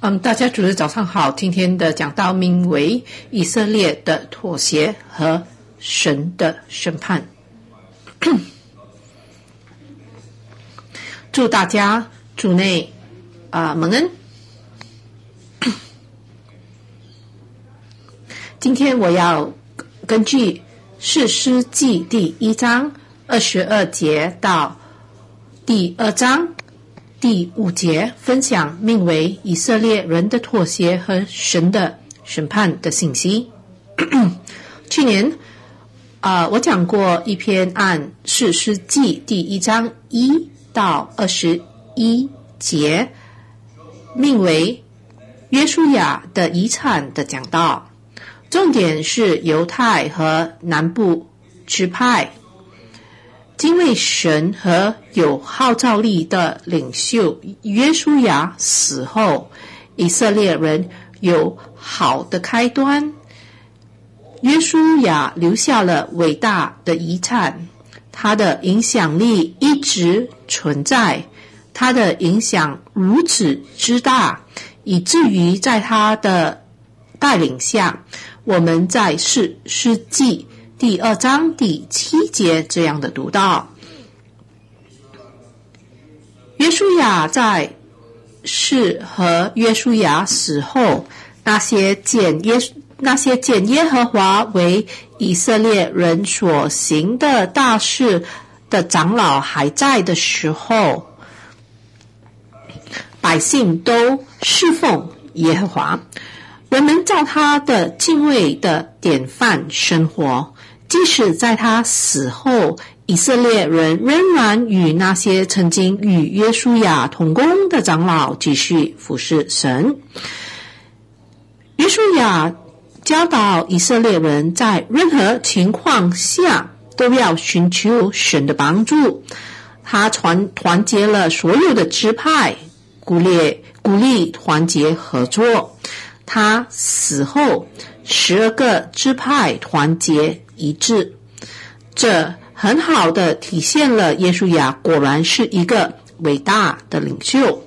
大家主日早上好。今天的讲道名为以色列的妥协和神的审判。祝大家主内蒙恩。今天我要根据士师记第1章22节到第2章第5节分享名为以色列人的妥协和神的审判的信息。去年我讲过一篇按士师记第1章1到21节名为约书亚的遗产的讲道，重点是犹太和南部支派敬畏神和有号召力的领袖约书亚死后，以色列人有好的开端。约书亚留下了伟大的遗产，他的影响力一直存在，他的影响如此之大，以至于在他的带领下，我们在士师记第2章第7节这样的读到，约书亚在世和约书亚死后，那些见耶和华为以色列人所行的大事的长老还在的时候，百姓都侍奉耶和华，人们照他的敬畏的典范生活。即使在他死后，以色列人仍然与那些曾经与约书亚同工的长老继续服侍神。约书亚教导以色列人在任何情况下都要寻求神的帮助。他团结了所有的支派，鼓励团结合作。他死后，12个支派团结一致，这很好的体现了约书亚果然是一个伟大的领袖。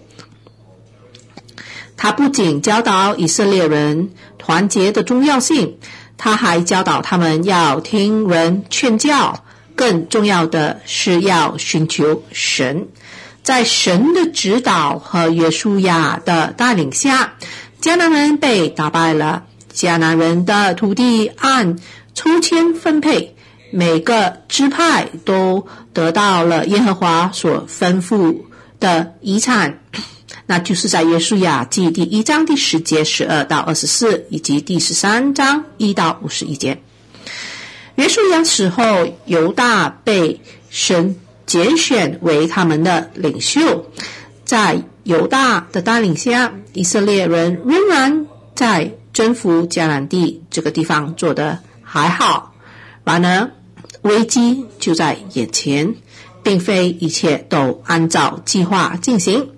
他不仅教导以色列人团结的重要性，他还教导他们要听人劝教，更重要的是要寻求神。在神的指导和约书亚的带领下，迦南人被打败了。迦南人的土地按抽签分配，每个支派都得到了耶和华所吩咐的遗产，那就是在约书亚记第1章第10节12到24，以及第13章1到51节。约书亚死后，犹大被神拣选为他们的领袖。在犹大的带领下，以色列人仍然在征服迦南地这个地方做得还好。然而危机就在眼前，并非一切都按照计划进行。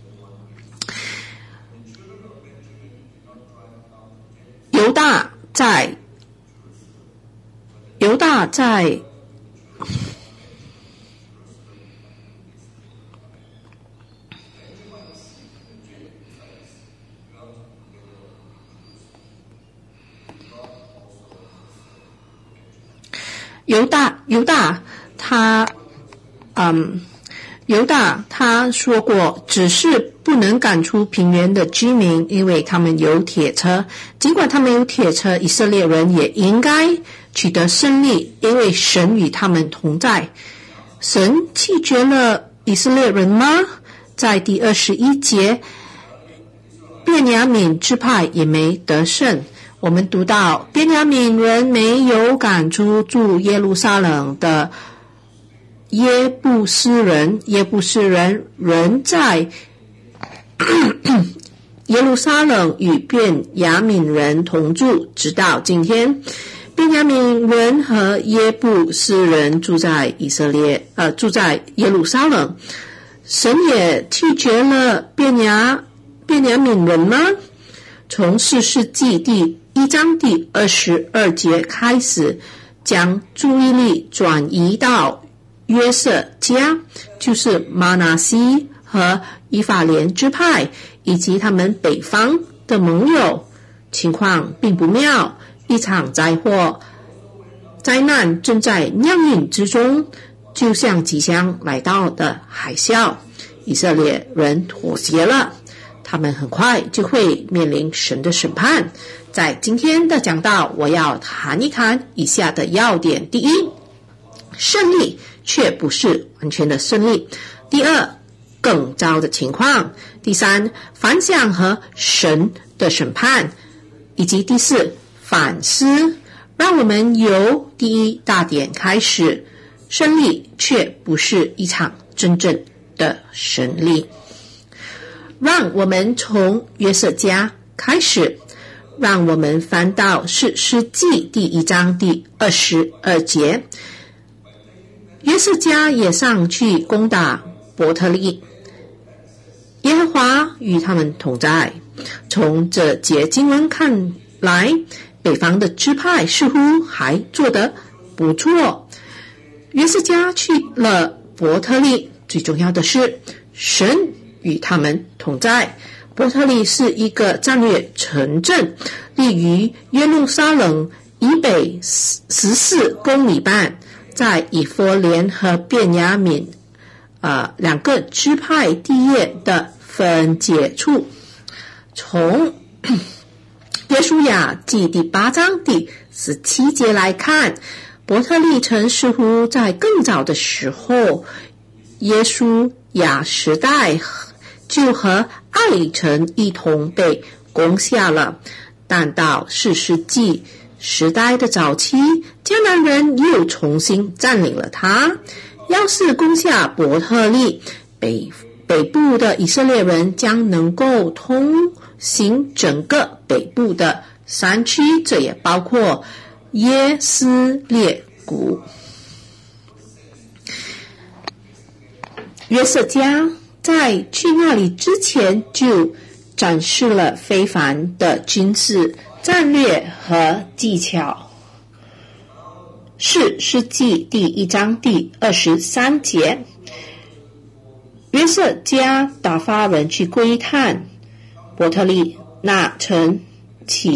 犹大在犹大他说过，只是不能赶出平原的居民，因为他们有铁车。尽管他们有铁车，以色列人也应该取得胜利，因为神与他们同在。神弃绝了以色列人吗？在第21节，便雅悯支派也没得胜。我们读到便雅悯人没有赶出住耶路撒冷的耶布斯人，耶布斯人仍在耶路撒冷与便雅悯人同住，直到今天。便雅悯人和耶布斯人住在耶路撒冷。神也弃绝了便雅悯人吗？从士师记第1章第22节开始，将注意力转移到约瑟家，就是玛拿西和以法莲支派以及他们北方的盟友，情况并不妙，一场灾难正在酿饮之中，就像即将来到的海啸。以色列人妥协了，他们很快就会面临神的审判。在今天的讲道，我要谈一谈以下的要点：第一，胜利却不是完全的胜利；第二，更糟的情况；第三，反响和神的审判；以及第四，反思。让我们由第一大点开始，胜利却不是一场真正的胜利。让我们从约瑟家开始，让我们翻到士师记第1章第22节。约瑟家也上去攻打伯特利，耶和华与他们同在。从这节经文看来，北方的支派似乎还做得不错。约瑟家去了伯特利，最重要的是神与他们同在。伯特利是一个战略城镇，立于耶路撒冷以北14公里半，在以弗莲和便雅悯两个支派地业的分界处。从约书亚记第8章第17节来看，伯特利城似乎在更早的时候，约书亚时代就和爱城一同被攻下了，但到士师记时代的早期，迦南人又重新占领了它。要是攻下伯特利，北部的以色列人将能够通行整个北部的山区，这也包括耶斯列谷。约瑟家在去那里之前就展示了非凡的军事战略和技巧。士师记第1章第23节，约瑟家打发人去窥探伯特利，那城起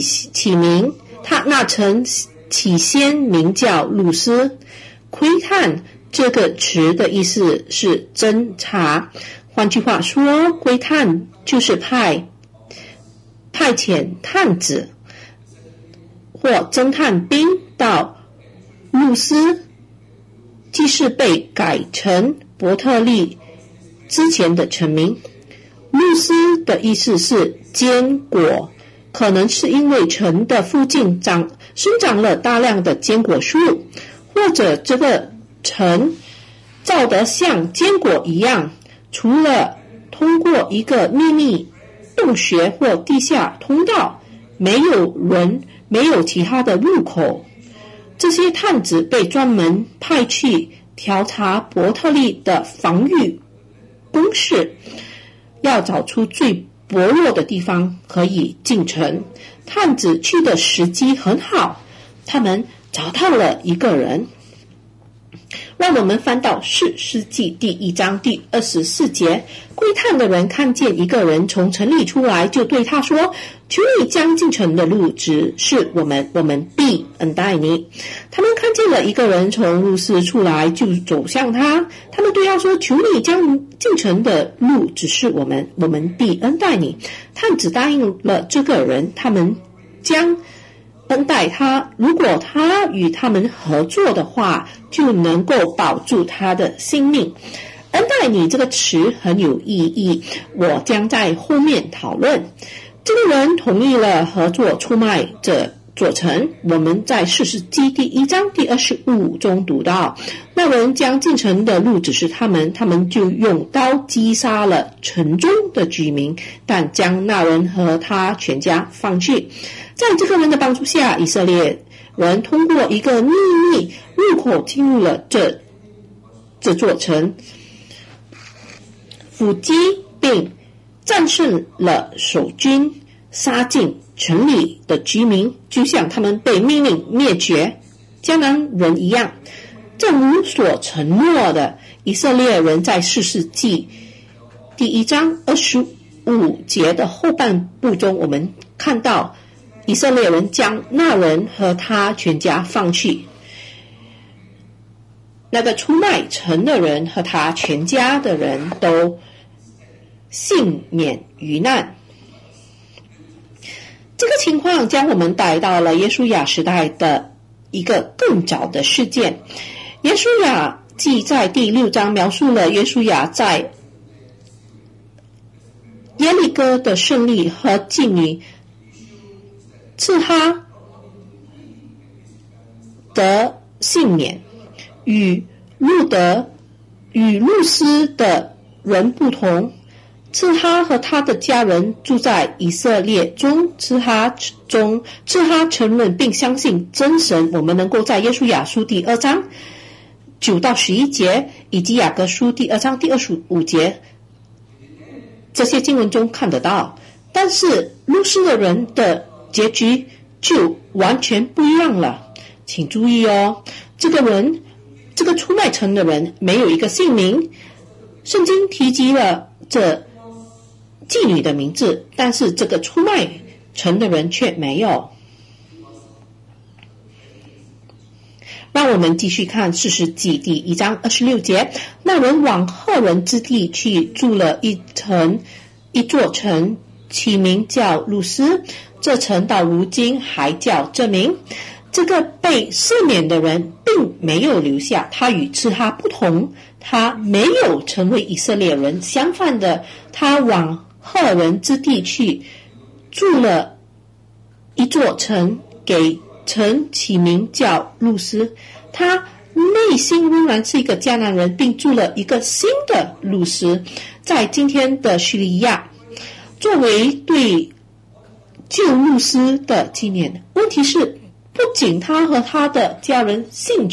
先名叫路斯。窥探这个词的意思是侦查，换句话说，窥探就是派遣探子或侦探兵到路斯，即是被改成伯特利之前的城名。路斯的意思是坚果，可能是因为城的附近生长了大量的坚果树，或者这个城造得像坚果一样，除了通过一个秘密洞穴或地下通道，没有其他的入口。这些探子被专门派去调查伯特利的防御工事，要找出最薄弱的地方可以进城。探子去的时机很好，他们找到了一个人。让我们翻到士师记第1章第24节，窥探的人看见一个人从城里出来，就对他说：求你将进城的路指示我们必恩待你。他们看见了一个人从路斯出来，就走向他，他们对他说：求你将进城的路指示我们必恩待你。探子答应了这个人，他们将恩待他，如果他与他们合作的话，就能够保住他的性命。恩待你这个词很有意义，我将在后面讨论。这个人同意了合作，出卖这座城。我们在士师记第1章第25中读到，那人将进城的路指示他们就用刀击杀了城中的居民，但将那人和他全家放去。在这个人的帮助下，以色列人通过一个秘密入口进入了这座城，伏击并战胜了守军，杀尽城里的居民，就像他们被命令灭绝迦南人一样。正如所承诺的，以色列人在士师记第1章25节的后半部中，我们看到以色列人将那人和他全家放弃，那个出卖城的人和他全家的人都幸免于难。这个情况将我们带到了约书亚时代的一个更早的事件。约书亚记在第6章描述了约书亚在耶利哥的胜利和妓女刺哈的幸免。与路斯的人不同，刺哈和他的家人住在以色列中。刺哈承认并相信真神。我们能够在约书亚书第2章9到11节以及雅各书第2章第25节这些经文中看得到。但是路斯的人的结局就完全不一样了。请注意哦，这个出卖城的人没有一个姓名，圣经提及了这妓女的名字，但是这个出卖城的人却没有。让我们继续看士师记第1章26节。那人往赫人之地去，筑了一座城，起名叫路斯。这城到如今还叫这名。这个被赦免的人并没有留下，他与刺哈不同，他没有成为以色列人。相反的，他往赫人之地去，筑了一座城，给城起名叫路斯。他内心仍然是一个迦南人，并筑了一个新的路斯，在今天的叙利亚，作为对旧路斯的纪念。问题是，不仅他和他的家人幸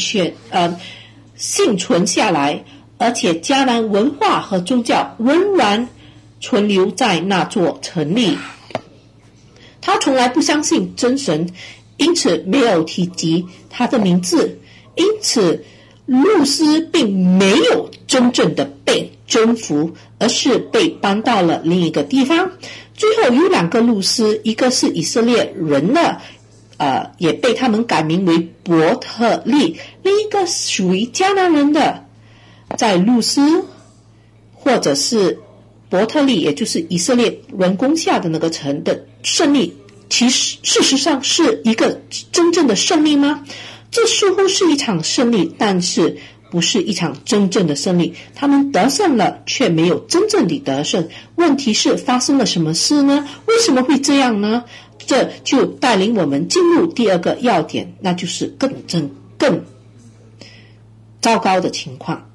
存下来，而且迦南文化和宗教仍然存留在那座城里。他从来不相信真神，因此没有提及他的名字。因此路斯并没有真正的被征服，而是被搬到了另一个地方。最后有2个路斯，一个是以色列人的也被他们改名为伯特利，另一个属于迦南人的。在路斯或者是伯特利，也就是以色列人攻下的那个城的胜利，其实事实上是一个真正的胜利吗？这似乎是一场胜利，但是不是一场真正的胜利。他们得胜了，却没有真正的得胜。问题是发生了什么事呢？为什么会这样呢？这就带领我们进入第2个要点，那就是更糟糕的情况。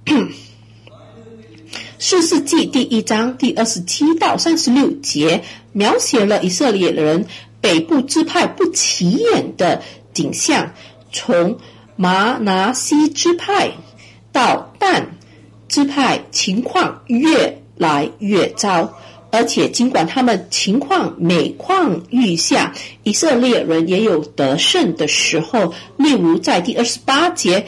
士师记第1章第27到36节描写了以色列人北部支派不起眼的景象。从玛拿西支派到但支派，情况越来越糟，而且尽管他们情况每况愈下，以色列人也有得胜的时候。例如在第28节，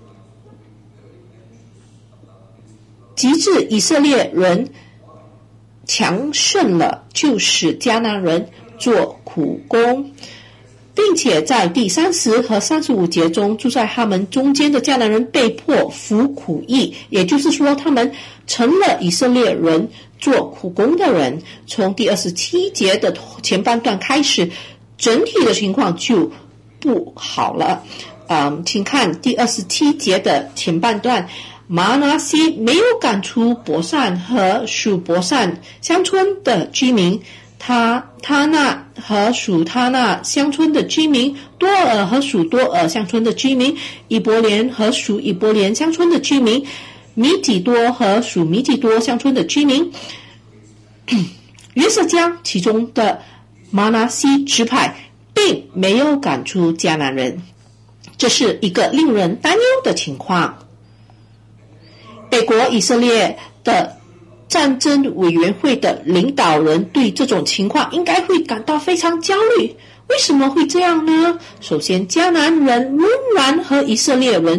及至以色列人强盛了，就使迦南人做苦工，并且在第30和35节中，住在他们中间的迦南人被迫服苦役，也就是说他们成了以色列人做苦工的人。从第27节的前半段开始，整体的情况就不好了。请看第27节的前半段。玛拿西没有赶出伯善和属伯善乡村的居民，他那和属他那乡村的居民，多尔和属多尔乡村的居民，以伯莲和属以伯莲乡村的居民，米己多和属米己多乡村的居民。约瑟家其中的玛拿西支派并没有赶出迦南人，这是一个令人担忧的情况。北国以色列的战争委员会的领导人对这种情况应该会感到非常焦虑。为什么会这样呢？首先，迦南人仍然和以色列人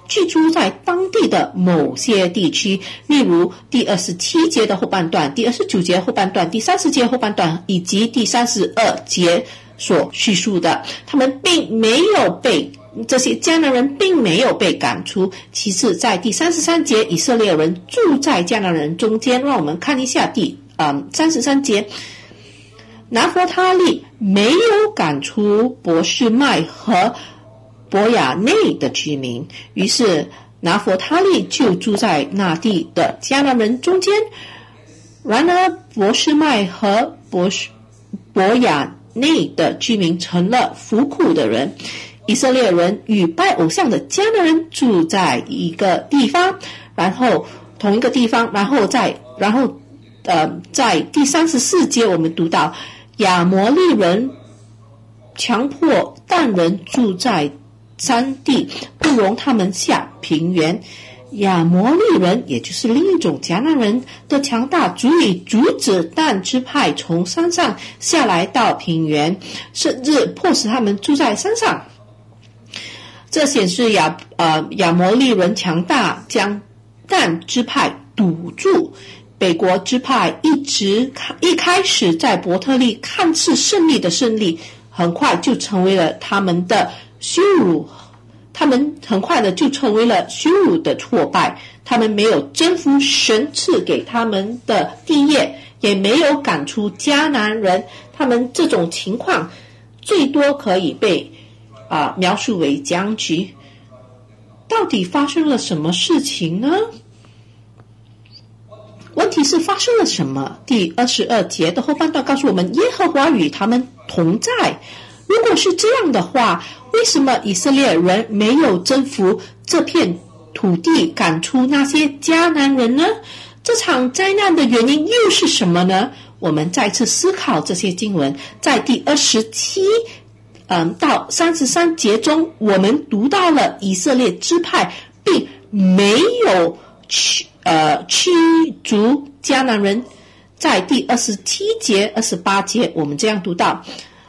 居住在当地的某些地区，例如第27节的后半段、第29节后半段、第30节后半段以及第32节所叙述的。他们并没有被这些迦南人并没有被赶出。其次，在第33节，以色列人住在迦南人中间。让我们看一下第33节，拿弗他利没有赶出伯示麦和伯亚内的居民，于是拿弗他利就住在那地的迦南人中间。然而伯示麦和伯亚内的居民成了服苦的人。以色列人与拜偶像的迦南人住在一个地方，然后同一个地方，然后在第34节我们读到亚摩利人强迫但人住在山地，不容他们下平原。亚摩利人也就是另一种迦南人的强大足以阻止但支派从山上下来到平原，甚至迫使他们住在山上。这显示亚摩利人强大，将但支派堵住。北国支派一开始在伯特利看似胜利的胜利，很快就成为了他们的羞辱。他们很快的就成为了羞辱的挫败。他们没有征服神赐给他们的地业，也没有赶出迦南人。他们这种情况最多可以被描述为僵局。到底发生了什么事情呢？问题是发生了什么？第22节的后半段告诉我们，耶和华与他们同在。如果是这样的话，为什么以色列人没有征服这片土地，赶出那些迦南人呢？这场灾难的原因又是什么呢？我们再次思考这些经文。在第27到33节中，我们读到了以色列支派并没有驱逐迦南人。在第27节、28节，我们这样读到，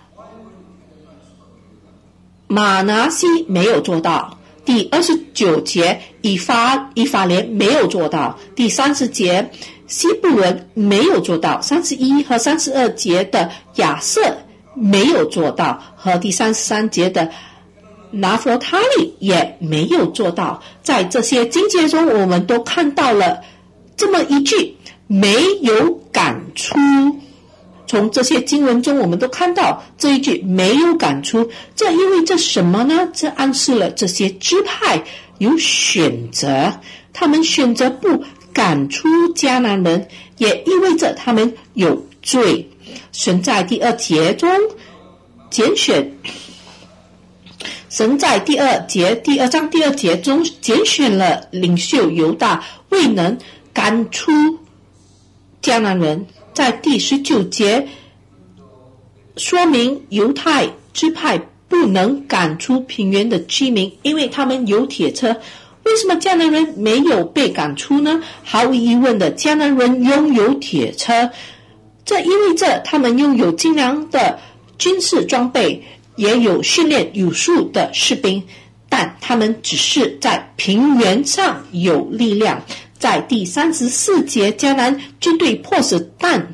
马拿西没有做到。第29节，以法莲没有做到。第30节，西布伦没有做到。31和32节的亚瑟没有做到，和第33节的拿弗他利也没有做到。在这些经节中，我们都看到了这么一句，没有赶出。从这些经文中，我们都看到这一句没有赶出，这意味着什么呢？这暗示了这些支派有选择，他们选择不赶出迦南人，也意味着他们有罪。神在第2节中拣选，神在第2章第2节中拣选了领袖犹大，未能赶出迦南人。在第19节说明犹太支派不能赶出平原的居民，因为他们有铁车。为什么迦南人没有被赶出呢？毫无疑问的，迦南人拥有铁车，这意味着他们拥有精良的军事装备，也有训练有素的士兵，但他们只是在平原上有力量。在第34节，迦南军队迫使但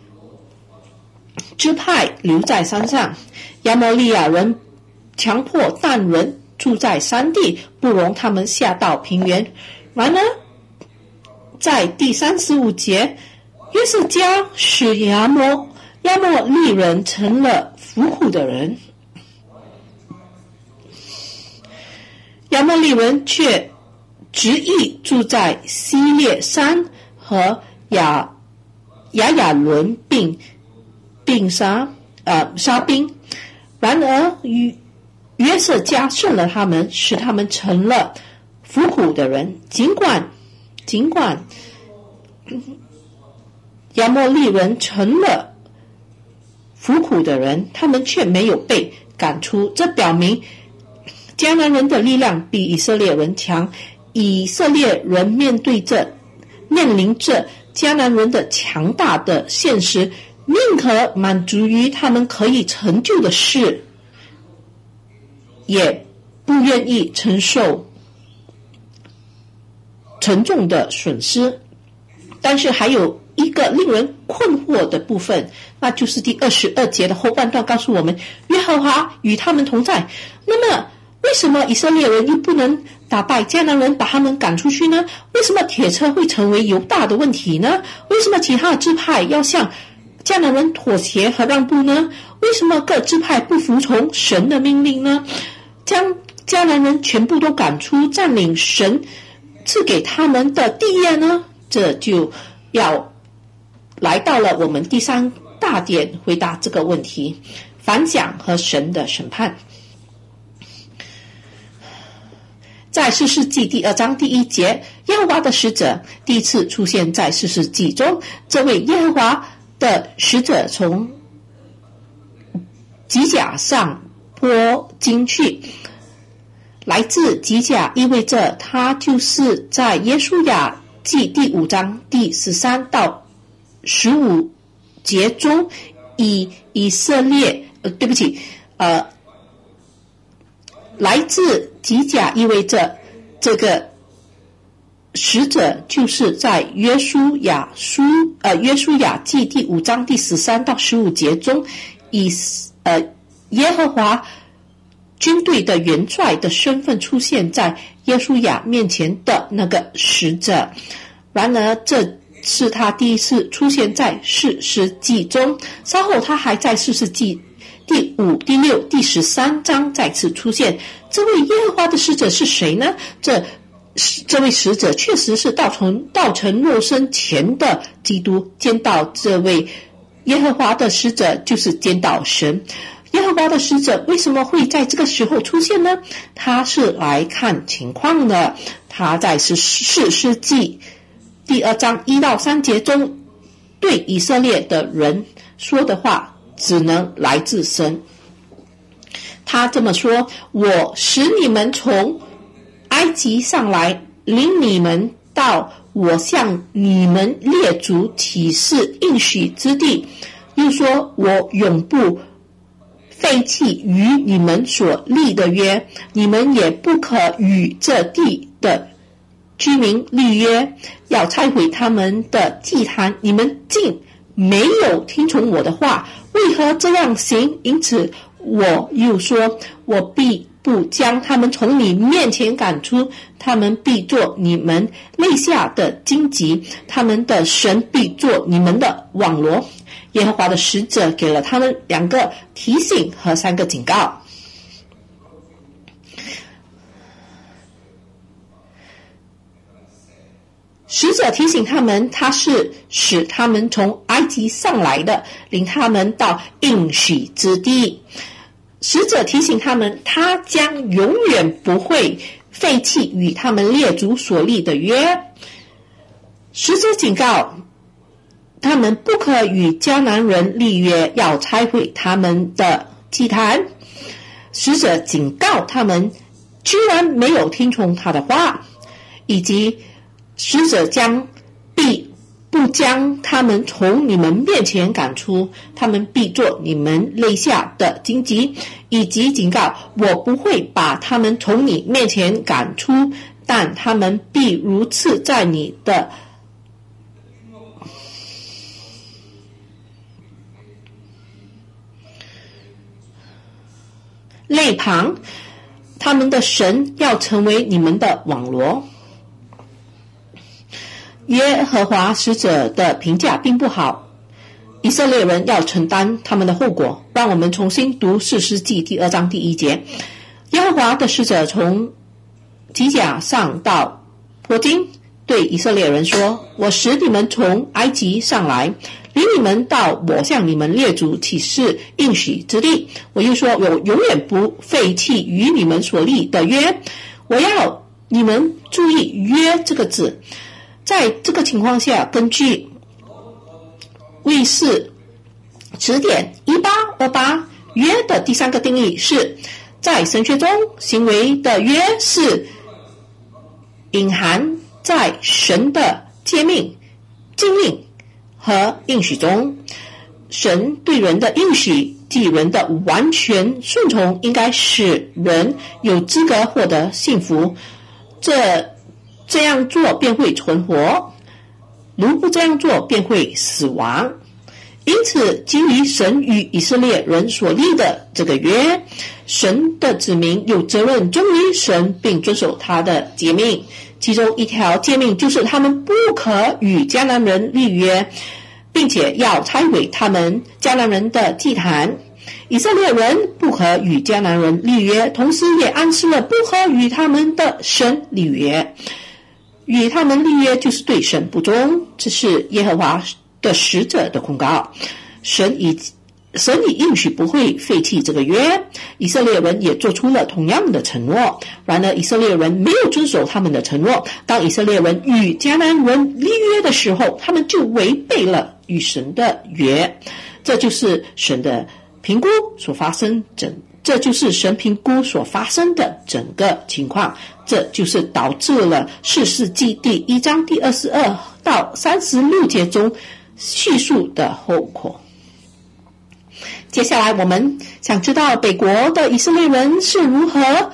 支派留在山上，亚摩利亚人强迫但人住在山地，不容他们下到平原。然而在第35节，约瑟家使亚摩利人成了服苦的人，亚摩利人却执意住在西列山和亚伦并杀兵。然而约瑟加胜了他们，使他们成了服苦的人。尽管亚摩利人成了服苦的人，他们却没有被赶出。这表明迦南人的力量比以色列人强。以色列人面临着迦南人的强大的现实，宁可满足于他们可以成就的事，也不愿意承受沉重的损失。但是还有一个令人困惑的部分，那就是第22节的后半段告诉我们，耶和华与他们同在。那么为什么以色列人又不能打败迦南人，把他们赶出去呢？为什么铁车会成为犹大的问题呢？为什么其他的支派要向迦南人妥协和让步呢？为什么各支派不服从神的命令呢？将迦南人全部都赶出，占领神赐给他们的地业呢？这就要来到了我们第3大点，回答这个问题：反响和神的审判。在士师记第2章第1节，耶和华的使者第一次出现在士师记中。这位耶和华的使者从吉甲上坡经去，来自吉甲意味着他就是在约书亚记第5章第13到15节中以色列来自吉甲意味着这个使者就是在约书亚记第5章第13到15节中以耶和华军队的元帅的身份出现在约书亚面前的那个使者。然而这是他第一次出现在士师记中，稍后他还在士师记第5、第6、第13章再次出现。这位耶和华的使者是谁呢？这位使者确实是道成肉身前的基督。见到这位耶和华的使者就是见到神。耶和华的使者为什么会在这个时候出现呢？他是来看情况的。他在士师记第2章1到3节中对以色列的人说的话只能来自神。他这么说：我使你们从埃及上来，领你们到我向你们列祖起誓应许之地。又说我永不废弃与你们所立的约，你们也不可与这地的居民立约，要拆毁他们的祭坛。你们竟没有听从我的话，为何这样行？因此我又说，我必不将他们从你面前赶出，他们必做你们肋下的荆棘，他们的神必做你们的网罗。耶和华的使者给了他们2个提醒和3个警告。使者提醒他们，他是使他们从埃及上来的，领他们到应许之地。使者提醒他们，他将永远不会废弃与他们列祖所立的约。使者警告他们不可与迦南人立约，要拆毁他们的祭坛。使者警告他们居然没有听从他的话，以及使者必不将他们从你们面前赶出，他们必做你们肋下的荆棘，以及警告我不会把他们从你面前赶出，但他们必如刺在你的肋旁，他们的神要成为你们的网罗。耶和华使者的评价并不好，以色列人要承担他们的后果。让我们重新读士师记第2章第1节。耶和华的使者从吉甲上到坡经，对以色列人说，我使你们从埃及上来，领你们到我向你们列祖起誓应许之地。我又说，我永远不废弃与你们所立的约。我要你们注意约这个字。在这个情况下，根据卫士词典1828，约的第3个定义是，在神学中行为的约是隐含在神的诫命、禁令和应许中。神对人的应许即人的完全顺从，应该使人有资格获得幸福。这这样做便会存活，如不这样做便会死亡。因此，基于神与以色列人所立的这个约，神的子民有责任忠于神，并遵守他的诫命。其中一条诫命就是他们不可与迦南人立约，并且要拆毁他们迦南人的祭坛。以色列人不可与迦南人立约，同时也暗示了不可与他们的神立约。与他们立约就是对神不忠，这是耶和华的使者的控告。神已应许不会废弃这个约，以色列人也做出了同样的承诺。然而以色列人没有遵守他们的承诺，当以色列人与迦南人立约的时候，他们就违背了与神的约。这就是神评估所发生的整个情况，这就是导致了士师记第1章第22到36节中叙述的后果。接下来我们想知道北国的以色列人是如何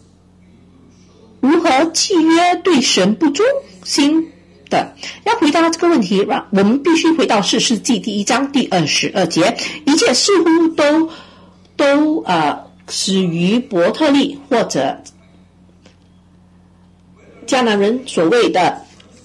契约对神不忠心的。要回答这个问题，我们必须回到士师记第1章第22节。一切似乎都始于伯特利，或者迦南人所谓的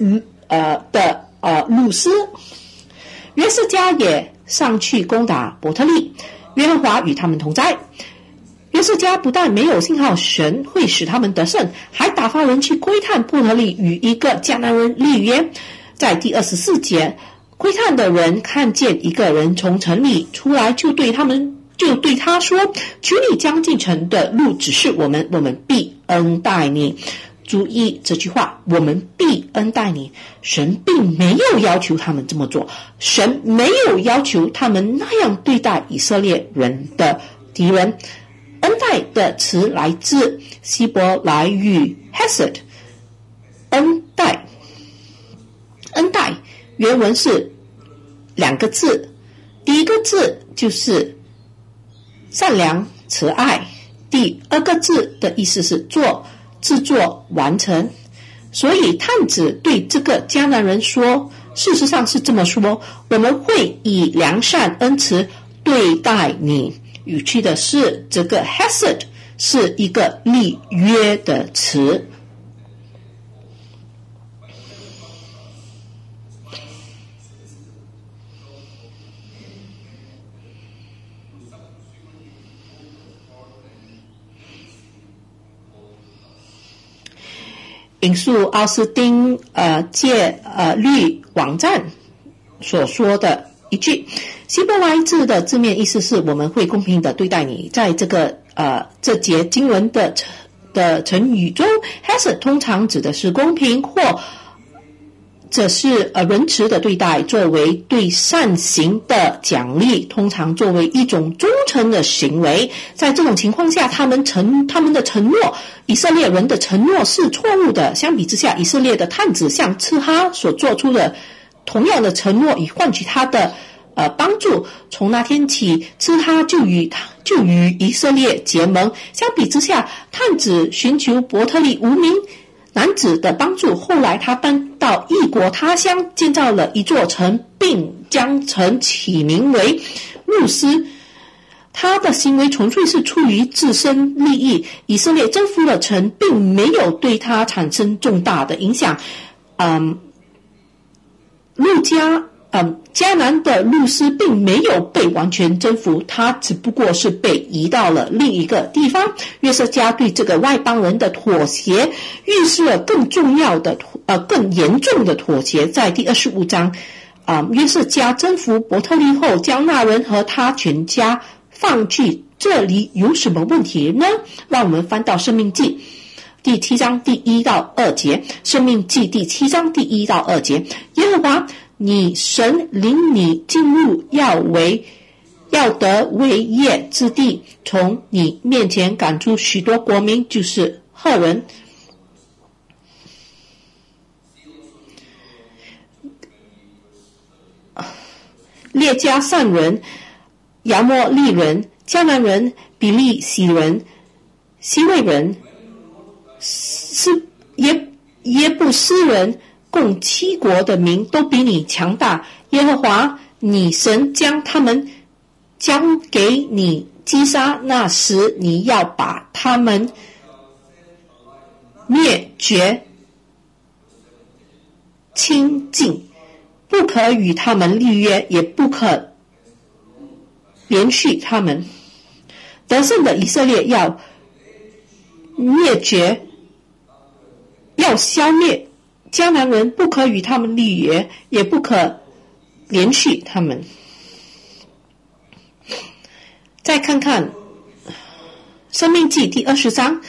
路斯。约瑟家也上去攻打伯特利，耶和华与他们同在。约瑟家不但没有信号神会使他们得胜，还打发人去窥探伯特利与一个迦南人立约。在第24节，窥探的人看见一个人从城里出来，就对他说：求你将进城的路指示我们，我们必恩待你。注意这句话，我们必恩待你。神并没有要求他们这么做，神没有要求他们那样对待以色列人的敌人。恩待的词来自希伯来语 Hesed， 恩待原文是2个字，第一个字就是善良慈爱，第2个字的意思是制作完成。所以探子对这个迦南人说，事实上是这么说：我们会以良善恩慈对待你。语气的是这个 Hesed 是一个立约的词。引述奥斯汀戒律网站所说的一句，希伯来字的字面意思是我们会公平的对待你。在这节经文的成语中， Hesed 通常指的是公平或者是仁慈的对待，作为对善行的奖励，通常作为一种忠诚的行为。在这种情况下，他们的承诺，以色列人的承诺是错误的。相比之下，以色列的探子向刺哈所做出的同样的承诺，以换取他的帮助。从那天起，刺哈就与以色列结盟。相比之下，探子寻求伯特利无名男子的帮助。后来他搬到异国他乡，建造了一座城，并将城起名为路斯。他的行为纯粹是出于自身利益。以色列征服了城，并没有对他产生重大的影响。迦南的路斯并没有被完全征服，他只不过是被移到了另一个地方。约瑟家对这个外邦人的妥协，预示了更严重的妥协。在第25章，约瑟家征服伯特利后，将那人和他全家放去，这里有什么问题呢？让我们翻到申命记第7章第1到2节。申命记第7章第1到2节，耶和华你神领你进入要得为业之地，从你面前赶出许多国民，就是赫人、列加散人、亚摩利人、迦南人、比利洗人、西魏人、 耶布斯人共7国的民都比你强大。耶和华你神将他们交给你击杀，那时你要把他们灭绝清尽，不可与他们立约，也不可连续他们。得胜的以色列要灭绝，要消灭迦南人，不可与他们立约，也不可连续他们。再看看申命记第20章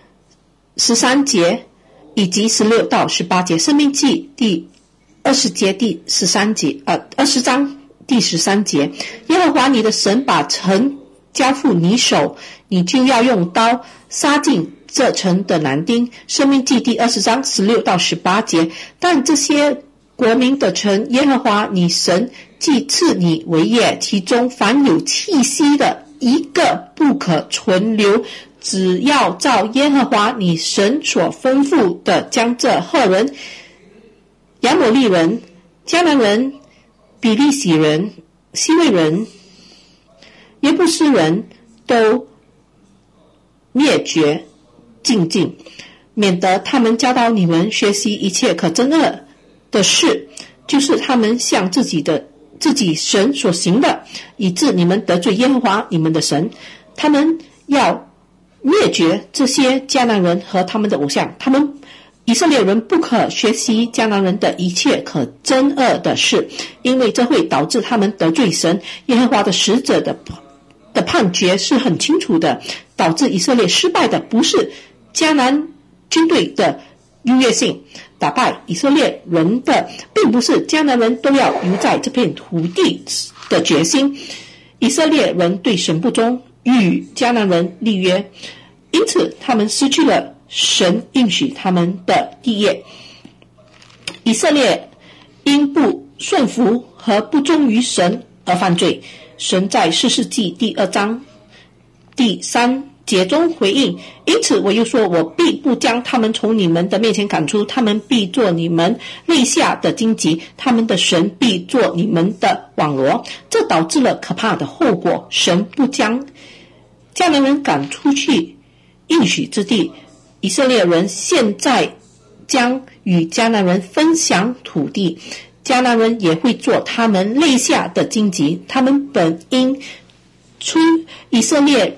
13节以及16到18节。申命记第20节第13节20章第13节，耶和华你的神把城交付你手，你就要用刀杀尽这城的男丁。申命记第20章16到18节。但这些国民的城，耶和华你神既赐你为业，其中凡有气息的一个不可存留，只要照耶和华你神所吩咐的，将这赫人、亚摩利人、迦南人、比利洗人、西魏人、耶布斯人都灭绝尽尽，免得他们教导你们学习一切可憎恶的事，就是他们向自己神所行的，以致你们得罪耶和华你们的神。他们要灭绝这些迦南人和他们的偶像，他们以色列人不可学习迦南人的一切可憎恶的事，因为这会导致他们得罪神。耶和华的使者的判决是很清楚的，导致以色列失败的不是迦南军队的优越性，打败以色列人的并不是迦南人都要留在这片土地的决心。以色列人对神不忠，与迦南人立约，因此他们失去了神应许他们的地业。以色列因不顺服和不忠于神而犯罪。神在士师记第2章第3节中回应，因此我又说，我必不将他们从你们的面前赶出，他们必做你们肋下的荆棘，他们的神必做你们的网罗。这导致了可怕的后果，神不将迦南人赶出去应许之地，以色列人现在将与迦南人分享土地，迦南人也会做他们肋下的荆棘。他们本应出以色列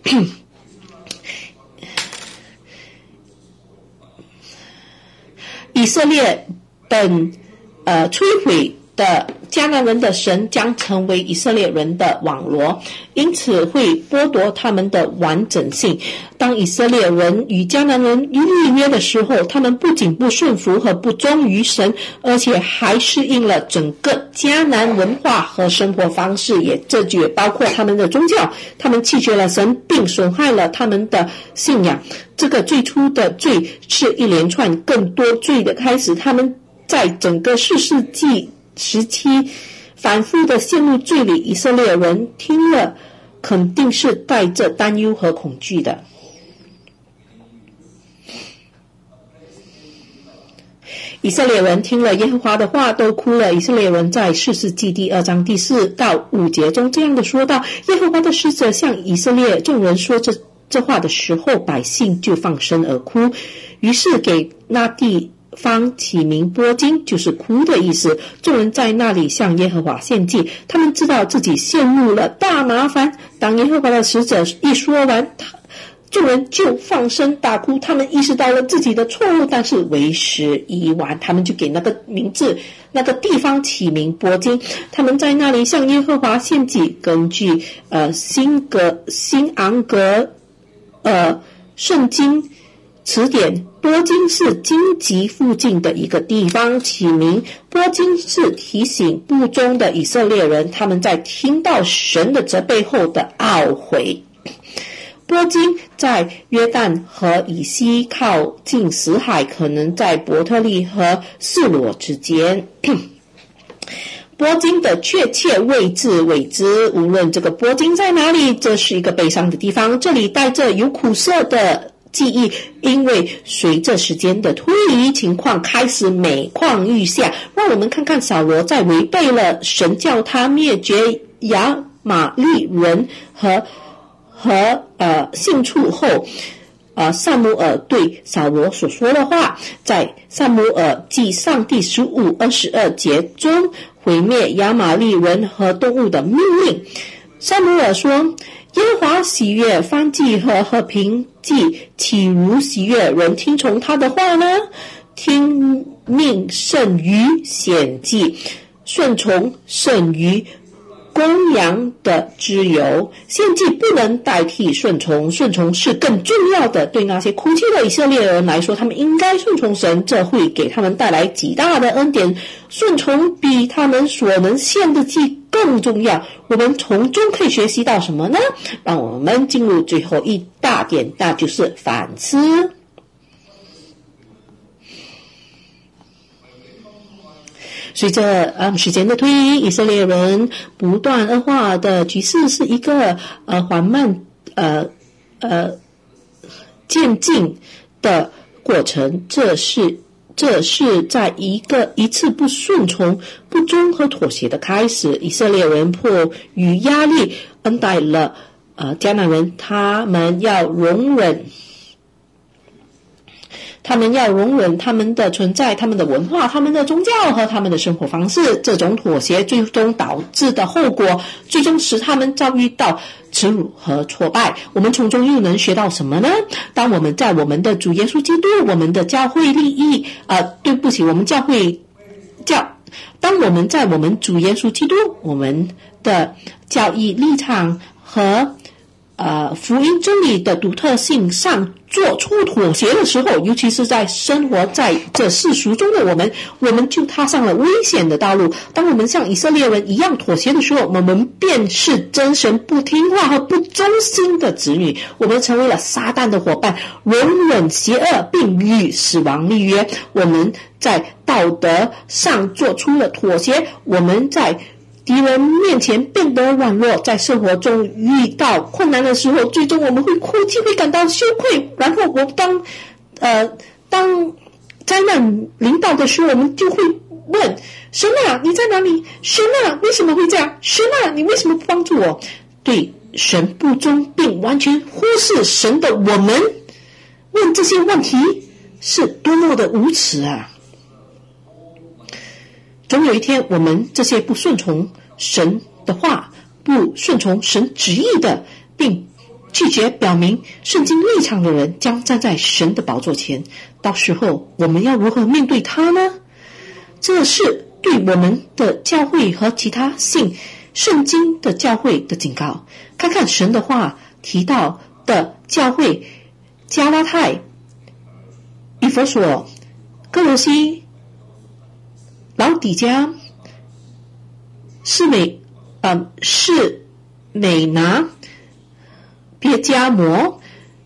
本摧毁的迦南人的神将成为以色列人的网罗，因此会剥夺他们的完整性。当以色列人与迦南人立约的时候，他们不仅不顺服和不忠于神，而且还适应了整个迦南文化和生活方式，这就包括他们的宗教。他们弃绝了神，并损害了他们的信仰。这个最初的罪是一连串更多罪的开始。他们在整个士师记时期反复的陷入罪里，以色列人听了肯定是带着担忧和恐惧的。以色列人听了耶和华的话都哭了。以色列人在士师记第2章第4到5节中这样的说道，耶和华的使者向以色列众人说这话的时候，百姓就放声而哭，于是给那地方起名波金，就是哭的意思。众人在那里向耶和华献祭，他们知道自己陷入了大麻烦。当耶和华的使者一说完，众人就放声大哭。他们意识到了自己的错误，但是为时已晚。他们就给那个名字那个地方起名波金。他们在那里向耶和华献祭。根据新昂格圣经词典，波金是荆棘附近的一个地方，起名波金是提醒不忠的以色列人，他们在听到神的责备后的懊悔。波金在约旦河以西，靠近死海，可能在伯特利和示罗之间。波金的确切位置未知，无论这个波金在哪里，这是一个悲伤的地方，这里带着有苦涩的记忆，因为随着时间的推移，情况开始每况愈下。让我们看看扫罗在违背了神叫他灭绝亚玛利人和信处后，撒母耳对扫罗所说的话，在撒母耳记上第15-22节中，毁灭亚玛利人和动物的命令。撒母耳说，耶和华喜悦燔祭和和平祭，岂如喜悦人听从他的话呢？听命胜于献祭，顺从胜于公羊的脂油。献祭不能代替顺从，顺从是更重要的。对那些哭泣的以色列人来说，他们应该顺从神，这会给他们带来极大的恩典。顺从比他们所能献的祭更重要。我们从中可以学习到什么呢？让我们进入最后一大点，那就是反思。随着时间的推移，以色列人不断恶化的局势是一个缓慢渐进的过程。这是在一次不顺从、不忠和妥协的开始。以色列人迫于压力恩待了迦南人，他们要容忍他们的存在、他们的文化、他们的宗教和他们的生活方式。这种妥协最终导致的后果，最终使他们遭遇到耻辱和挫败。我们从中又能学到什么呢？当我们在我们的主耶稣基督、我们的教会利益当我们在我们主耶稣基督、我们的教义立场和福音真理的独特性上做出妥协的时候，尤其是在生活在这世俗中的我们就踏上了危险的道路。当我们像以色列人一样妥协的时候，我们便是真神不听话和不忠心的子女。我们成为了撒旦的伙伴，容忍邪恶并与死亡立约。我们在道德上做出了妥协，我们在敌人面前变得软弱，在生活中遇到困难的时候，最终我们会哭泣，会感到羞愧。然后当灾难临到的时候，我们就会问神啊，你在哪里？神啊，为什么会这样？神啊，你为什么不帮助我？对神不忠并完全忽视神的我们，问这些问题是多么的无耻啊！总有一天，我们这些不顺从神的话、不顺从神旨意的，并拒绝表明圣经立场的人，将站在神的宝座前。到时候，我们要如何面对他呢？这是对我们的教会和其他信圣经的教会的警告。看看神的话提到的教会：加拉太、以弗所、哥罗西、老底嘉、士美拿、别迦摩、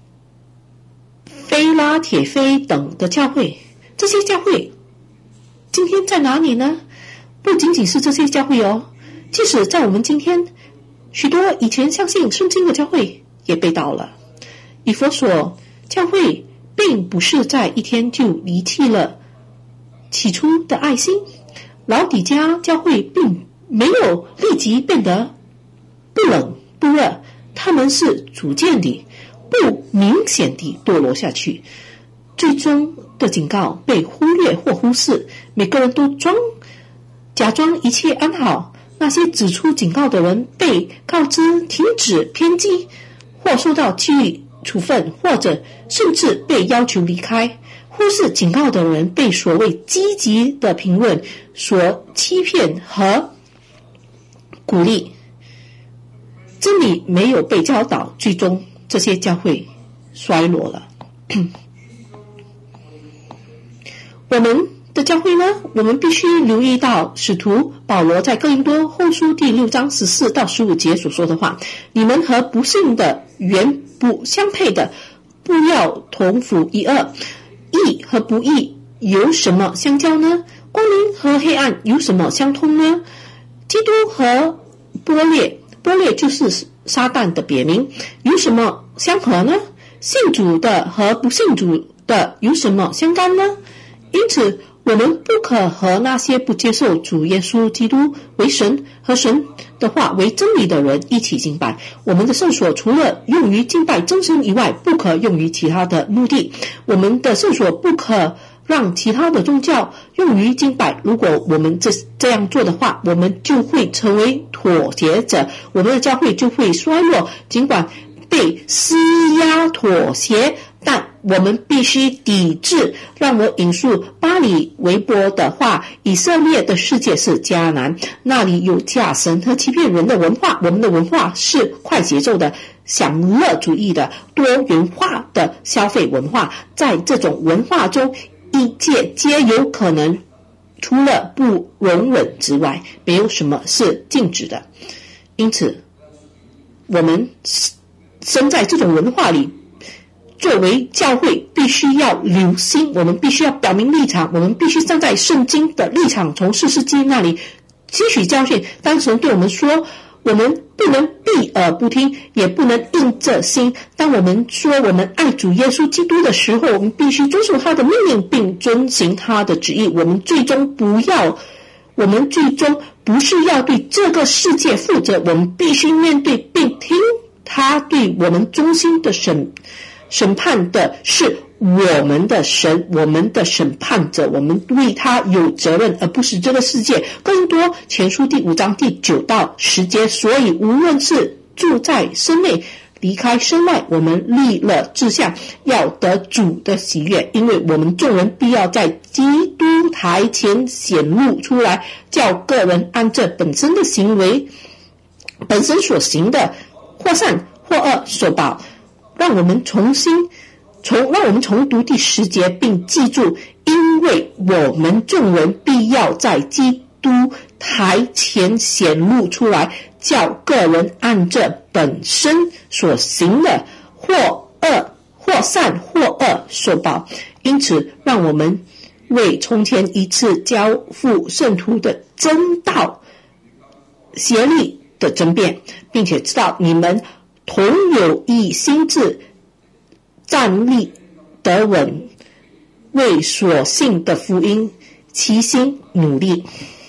菲拉铁菲等的教会。这些教会今天在哪里呢？不仅仅是这些教会哦，即使在我们今天，许多以前相信圣经的教会也被盗了。以弗所教会并不是在一天就离弃了起初的爱心，老底嘉教会并没有立即变得不冷不热，他们是逐渐地、不明显地堕落下去。最终的警告被忽略或忽视，每个人都假装一切安好。那些指出警告的人被告知停止偏激，或受到纪律处分，或者甚至被要求离开。忽视警告的人被所谓积极的评论所欺骗和鼓励，真理没有被教导，最终这些教会衰落了。我们的教会呢，我们必须留意到使徒保罗在哥林多后书第6章14到15节所说的话：你们和不信的原不相配的，不要同负一軛。义和不义有什么相交呢？光明和黑暗有什么相通呢？基督和波列就是撒旦的别名，有什么相合呢？ 信主的和不信主的有什么相干呢？因此我们不可和那些不接受主耶稣基督为神和神的话为真理的人一起敬拜。我们的圣所除了用于敬拜真神以外，不可用于其他的目的。我们的圣所不可让其他的宗教用于敬拜。如果我们这样做的话，我们就会成为妥协者，我们的教会就会衰落。尽管被施压妥协，但我们必须抵制。让我引述巴里维波的话，以色列的世界是迦南，那里有假神和欺骗人的文化。我们的文化是快节奏的、享乐主义的、多元化的消费文化。在这种文化中，一切皆有可能，除了不容忍之外，没有什么是禁止的。因此我们生在这种文化里，作为教会必须要留心，我们必须要表明立场，我们必须站在圣经的立场，从士师记那里吸取教训。当神对我们说，我们不能避而不听，也不能硬着心。当我们说我们爱主耶稣基督的时候，我们必须遵守他的命令并遵行他的旨意。我们最终不是要对这个世界负责，我们必须面对并听他对我们忠心的审判的是我们的神，我们的审判者，我们对他有责任，而不是这个世界。更多前书第5章第9到10节，所以无论是住在身内离开身外，我们立了志向，要得主的喜悦，因为我们众人必要在基督台前显露出来，叫个人按着本身的行为本身所行的或善或恶受报。让我们重读第10节，并记住，因为我们众人必要在基督台前显露出来，叫个人按着本身所行的或善或恶受报。因此让我们为从前一次交付圣徒的真道协力的争辩，并且知道你们同有一心志，站立得稳，为所信的福音齐心努力。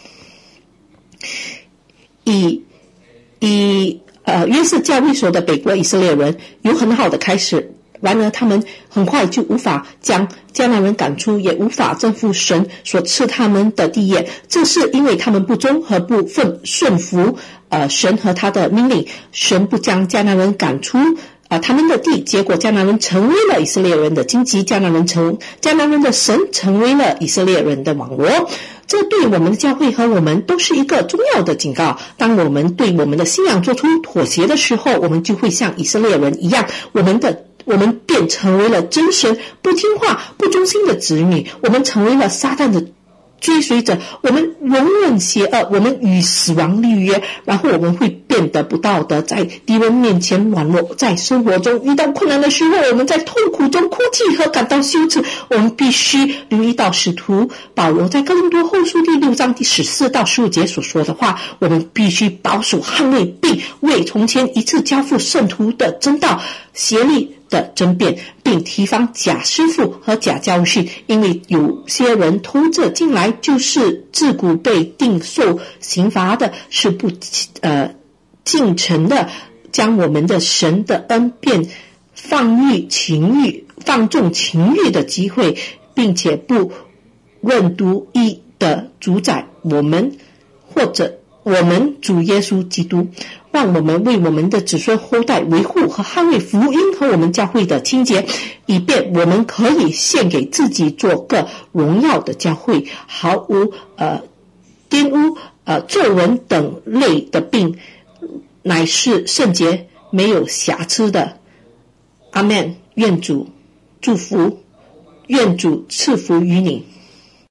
约瑟教会所的北国以色列人有很好的开始，然而他们很快就无法将迦南人赶出，也无法征服神所赐他们的地业。这是因为他们不忠和不顺服神和他的命令。神不将迦南人赶出他们的地，结果迦南人成为了以色列人的荆棘，迦南人的神成为了以色列人的网罗。这对我们的教会和我们都是一个重要的警告。当我们对我们的信仰做出妥协的时候，我们就会像以色列人一样，我们便成为了真神不听话不忠心的子女，我们成为了撒旦的追随者，我们容忍邪恶，我们与死亡立约，然后我们会变得不道德，在敌人面前软弱，在生活中遇到困难的时候，我们在痛苦中哭泣和感到羞耻。我们必须留意到使徒保罗在哥林多后书第6章第14到15节所说的话，我们必须保守捍卫，并为从前一次交付圣徒的真道协力的争辩，并提防假师傅和假教训，因为有些人偷着进来，就是自古被定受刑罚的，是不进城的，将我们的神的恩变放纵情欲的机会，并且不论独一的主宰我们或者我们主耶稣基督。让我们为我们的子孙后代维护和捍卫福音和我们教会的清洁，以便我们可以献给自己做个荣耀的教会，毫无玷污皱纹等类的病，乃是圣洁没有瑕疵的。阿们。愿主祝福，愿主赐福于你。